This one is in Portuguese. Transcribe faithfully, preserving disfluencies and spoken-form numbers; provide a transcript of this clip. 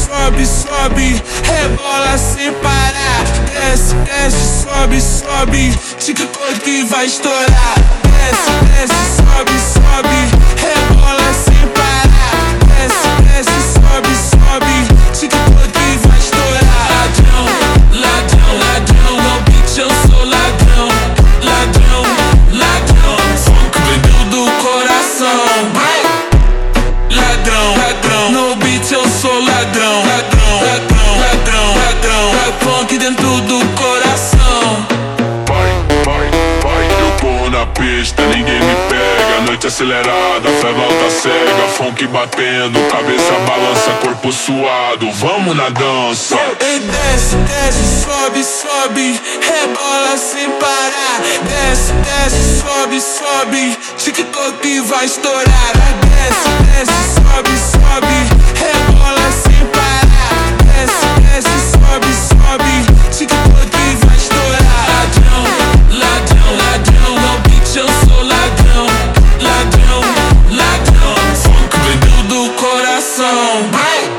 sobe, sobe, rebola sem parar. Desce, desce, sobe, sobe, TikTok e vai estourar. Desce, desce, sobe, sobe, rebola sem parar. Desce, desce, sobe, sobe, TikTok e vai estourar. Ladrão, ladrão, ladrão, no beat eu sou ladrão. Ladrão, ladrão, funk vendeu do coração. Ladrão, ladrão, no beat eu sou ladrão. Ladrão, ladrão, ladrão, ladrão, é funk dentro do coração. Vai, vai, vai, eu tô na pista, ninguém me pega. Noite acelerada, fé volta cega. Funk batendo, cabeça balança, corpo suado. Vamos na dança. E desce, desce, sobe, sobe, rebola sem parar. Desce, desce, sobe, sobe, TikTok vai estourar. Desce, desce, sobe, sobe, rebola sem parar. Desce, desce, sobe, sobe, TikTok vai estourar. Ladrão, ladrão, ladrão, no beat eu sou ladrão. Ladrão, ladrão, funk vendeu do coração.